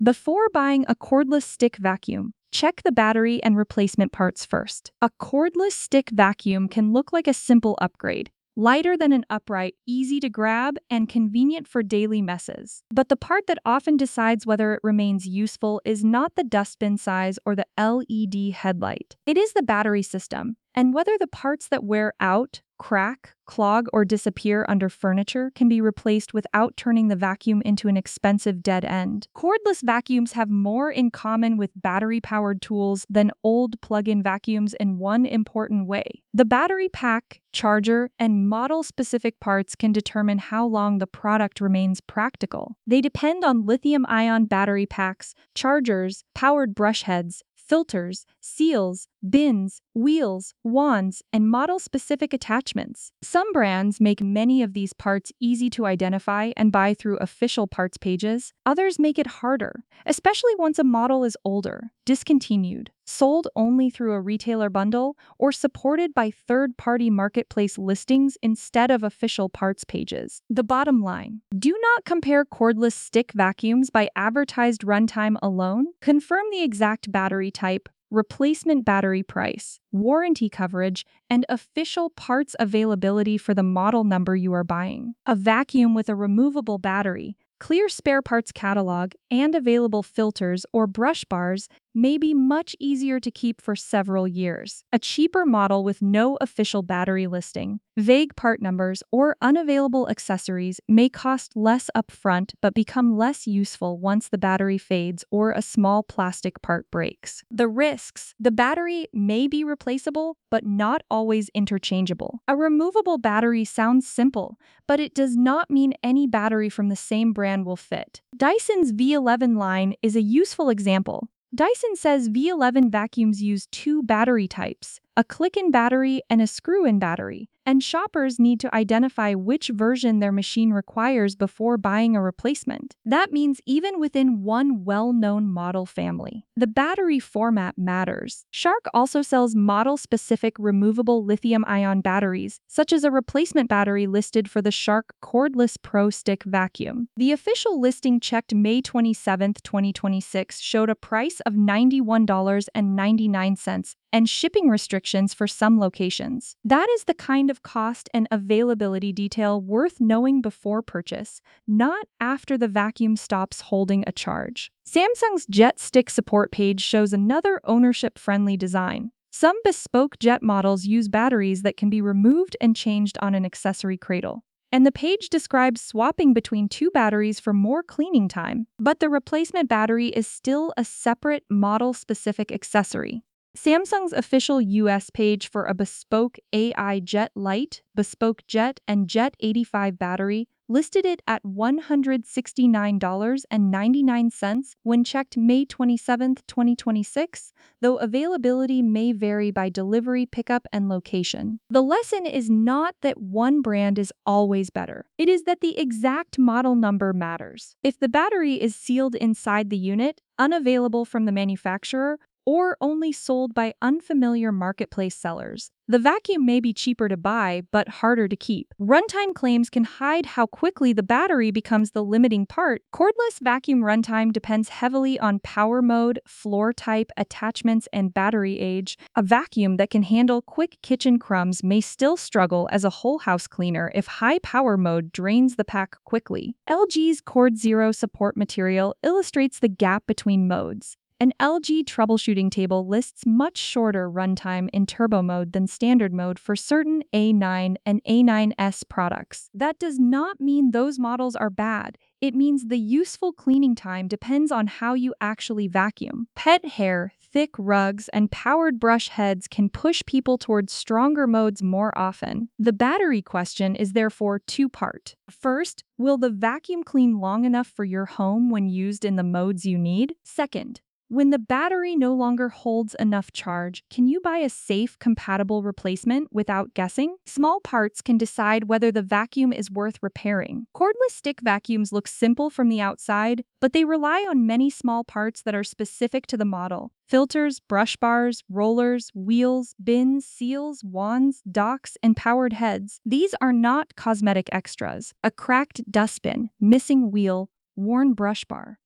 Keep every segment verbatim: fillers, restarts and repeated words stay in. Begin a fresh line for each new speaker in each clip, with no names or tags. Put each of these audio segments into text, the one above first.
Before buying a cordless stick vacuum, check the battery and replacement parts first. A cordless stick vacuum can look like a simple upgrade, lighter than an upright, easy to grab, and convenient for daily messes. But the part that often decides whether it remains useful is not the dustbin size or the L E D headlight. It is the battery system, and whether the parts that wear out, crack, clog, or disappear under furniture can be replaced without turning the vacuum into an expensive dead end. Cordless vacuums have more in common with battery-powered tools than old plug-in vacuums in one important way. The battery pack, charger, and model-specific parts can determine how long the product remains practical. They depend on lithium-ion battery packs, chargers, powered brush heads, filters, seals, bins, wheels, wands, and model-specific attachments. Some brands make many of these parts easy to identify and buy through official parts pages. Others make it harder, especially once a model is older, discontinued, sold only through a retailer bundle, or supported by third-party marketplace listings instead of official parts pages. The bottom line: do not compare cordless stick vacuums by advertised runtime alone. Confirm the exact battery type, replacement battery price, warranty coverage, and official parts availability for the model number you are buying. A vacuum with a removable battery, clear spare parts catalog, and available filters or brush bars may be much easier to keep for several years. A cheaper model with no official battery listing, vague part numbers, or unavailable accessories may cost less upfront but become less useful once the battery fades or a small plastic part breaks. The risks: the battery may be replaceable but not always interchangeable. A removable battery sounds simple, but it does not mean any battery from the same brand will fit. Dyson's V eleven line is a useful example. Dyson says V eleven vacuums use two battery types, a click-in battery and a screw-in battery, and shoppers need to identify which version their machine requires before buying a replacement. That means even within one well-known model family, the battery format matters. Shark also sells model-specific removable lithium-ion batteries, such as a replacement battery listed for the Shark Cordless Pro Stick Vacuum. The official listing checked May twenty-seventh, twenty twenty-six showed a price of ninety-one dollars and ninety-nine cents and shipping restrictions for some locations. That is the kind of cost and availability detail worth knowing before purchase, not after the vacuum stops holding a charge. Samsung's Jet Stick support page shows another ownership-friendly design. Some bespoke Jet models use batteries that can be removed and changed on an accessory cradle, and the page describes swapping between two batteries for more cleaning time. But the replacement battery is still a separate model-specific accessory. Samsung's official U S page for a bespoke A I Jet Lite, bespoke Jet, and Jet eighty-five battery listed it at one hundred sixty-nine dollars and ninety-nine cents when checked May twenty-seventh, twenty twenty-six, though availability may vary by delivery, pickup, and location. The lesson is not that one brand is always better. It is that the exact model number matters. If the battery is sealed inside the unit, unavailable from the manufacturer, or only sold by unfamiliar marketplace sellers, the vacuum may be cheaper to buy but harder to keep. Runtime claims can hide how quickly the battery becomes the limiting part. Cordless vacuum runtime depends heavily on power mode, floor type, attachments, and battery age. A vacuum that can handle quick kitchen crumbs may still struggle as a whole house cleaner if high power mode drains the pack quickly. L G's Cord Zero support material illustrates the gap between modes. An L G troubleshooting table lists much shorter runtime in turbo mode than standard mode for certain A nine and A nine S products. That does not mean those models are bad. It means the useful cleaning time depends on how you actually vacuum. Pet hair, thick rugs, and powered brush heads can push people towards stronger modes more often. The battery question is therefore two-part. First, will the vacuum clean long enough for your home when used in the modes you need? Second, when the battery no longer holds enough charge, can you buy a safe, compatible replacement without guessing? Small parts can decide whether the vacuum is worth repairing. Cordless stick vacuums look simple from the outside, but they rely on many small parts that are specific to the model. Filters, brush bars, rollers, wheels, bins, seals, wands, docks, and powered heads. These are not cosmetic extras. A cracked dustbin, missing wheel, worn brush bar,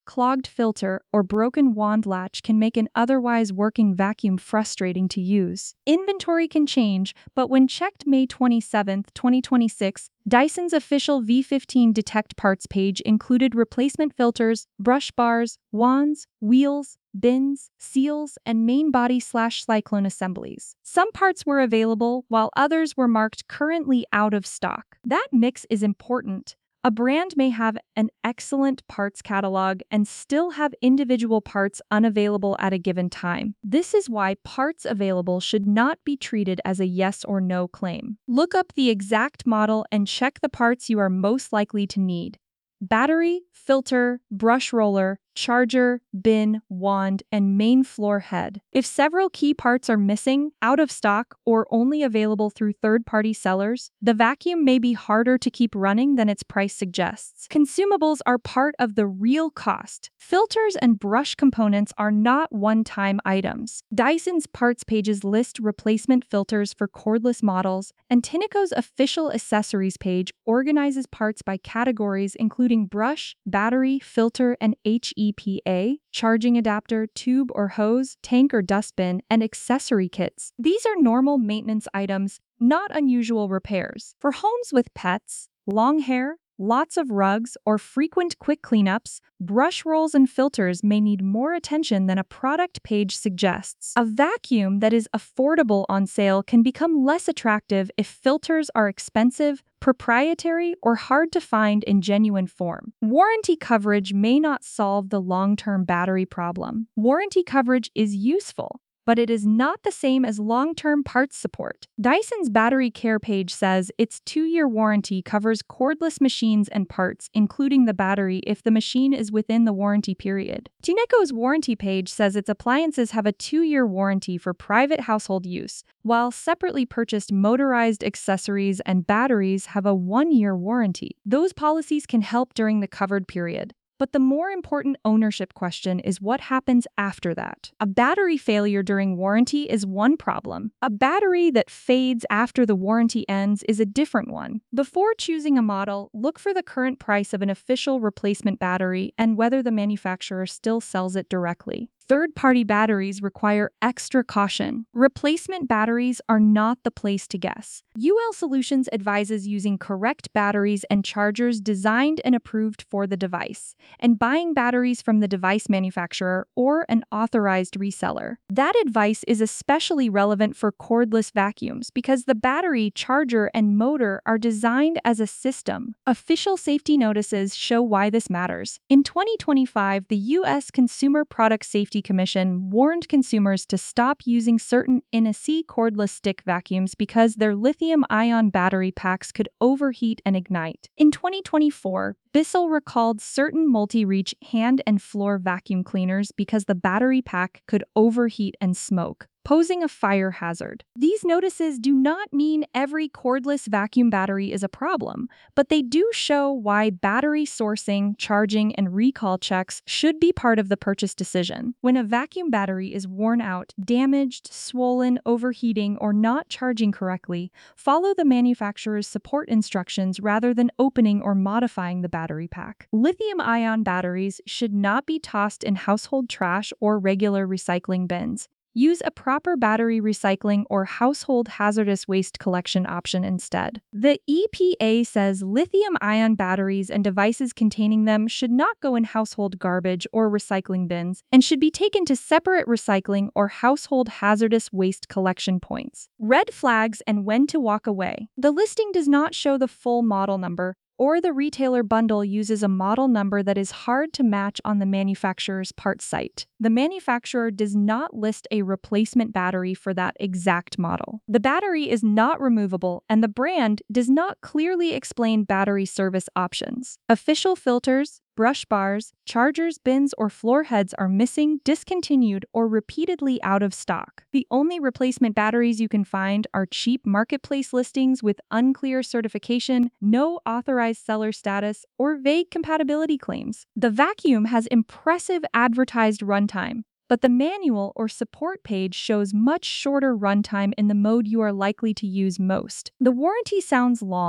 clogged filter, or broken wand latch can make an otherwise working vacuum frustrating to use. Inventory can change, but when checked May twenty-seventh, twenty twenty-six, Dyson's official V fifteen Detect Parts page included replacement filters, brush bars, wands, wheels, bins, seals, and main body slash cyclone assemblies. Some parts were available, while others were marked currently out of stock. That mix is important. A brand may have an excellent parts catalog and still have individual parts unavailable at a given time. This is why parts available should not be treated as a yes or no claim. Look up the exact model and check the parts you are most likely to need. Battery, filter, brush roller, charger, bin, wand, and main floor head. If several key parts are missing, out of stock, or only available through third-party sellers, the vacuum may be harder to keep running than its price suggests. Consumables are part of the real cost. Filters and brush components are not one-time items. Dyson's parts pages list replacement filters for cordless models, and Tineco's official accessories page organizes parts by categories including brush, battery, filter, and H E P A, charging adapter, tube or hose, tank or dustbin, and accessory kits. These are normal maintenance items, not unusual repairs. For homes with pets, long hair, lots of rugs, or frequent quick cleanups, brush rolls and filters may need more attention than a product page suggests. A vacuum that is affordable on sale can become less attractive if filters are expensive, proprietary, or hard to find in genuine form. Warranty coverage may not solve the long-term battery problem. Warranty coverage is useful, but it is not the same as long-term parts support. Dyson's battery care page says its two-year warranty covers cordless machines and parts, including the battery, if the machine is within the warranty period. Tineco's warranty page says its appliances have a two-year warranty for private household use, while separately purchased motorized accessories and batteries have a one-year warranty. Those policies can help during the covered period. But the more important ownership question is what happens after that. A battery failure during warranty is one problem. A battery that fades after the warranty ends is a different one. Before choosing a model, look for the current price of an official replacement battery and whether the manufacturer still sells it directly. Third-party batteries require extra caution. Replacement batteries are not the place to guess. U L Solutions advises using correct batteries and chargers designed and approved for the device, and buying batteries from the device manufacturer or an authorized reseller. That advice is especially relevant for cordless vacuums because the battery, charger, and motor are designed as a system. Official safety notices show why this matters. In twenty twenty-five, the U S Consumer Product Safety Commission warned consumers to stop using certain N E S I cordless stick vacuums because their lithium-ion battery packs could overheat and ignite. In twenty twenty-four, Bissell recalled certain multi-reach hand and floor vacuum cleaners because the battery pack could overheat and smoke, posing a fire hazard. These notices do not mean every cordless vacuum battery is a problem, but they do show why battery sourcing, charging, and recall checks should be part of the purchase decision. When a vacuum battery is worn out, damaged, swollen, overheating, or not charging correctly, follow the manufacturer's support instructions rather than opening or modifying the battery pack. Lithium-ion batteries should not be tossed in household trash or regular recycling bins. Use a proper battery recycling or household hazardous waste collection option instead. The E P A says lithium-ion batteries and devices containing them should not go in household garbage or recycling bins and should be taken to separate recycling or household hazardous waste collection points. Red flags and when to walk away. The listing does not show the full model number, or the retailer bundle uses a model number that is hard to match on the manufacturer's parts site. The manufacturer does not list a replacement battery for that exact model. The battery is not removable, and the brand does not clearly explain battery service options. Official filters, brush bars, chargers, bins, or floor heads are missing, discontinued, or repeatedly out of stock. The only replacement batteries you can find are cheap marketplace listings with unclear certification, no authorized seller status, or vague compatibility claims. The vacuum has impressive advertised runtime, but the manual or support page shows much shorter runtime in the mode you are likely to use most. The warranty sounds long,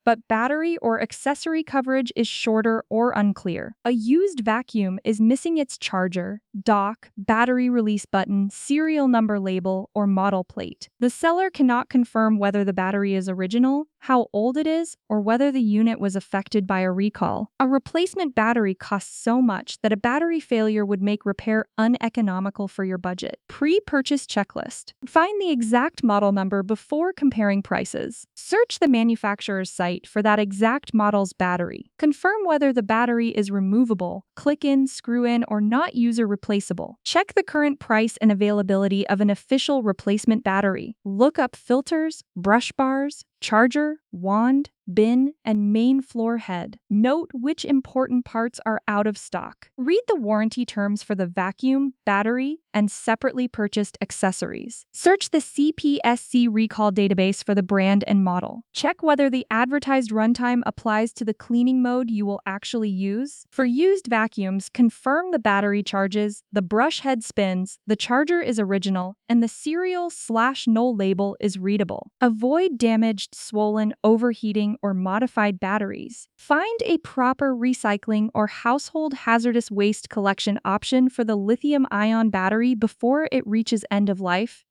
but battery or accessory coverage is shorter or unclear. A used vacuum is missing its charger, dock, battery release button, serial number label, or model plate. The seller cannot confirm whether the battery is original, how old it is, or whether the unit was affected by a recall. A replacement battery costs so much that a battery failure would make repair uneconomical for your budget. Pre-purchase checklist. Find the exact model number before comparing prices. Search the manufacturer's site for that exact model's battery. Confirm whether the battery is removable, click in, screw in, or not user replaceable. Check the current price and availability of an official replacement battery. Look up filters, brush bars, charger, wand, bin, and main floor head. Note which important parts are out of stock. Read the warranty terms for the vacuum, battery, and separately purchased accessories. Search the C P S C recall database for the brand and model. Check whether the advertised runtime applies to the cleaning mode you will actually use. For used vacuums, confirm the battery charges, the brush head spins, the charger is original, and the serial slash null label is readable. Avoid damaged, swollen, overheating, or modified batteries. Find a proper recycling or household hazardous waste collection option for the lithium-ion battery before it reaches end of life.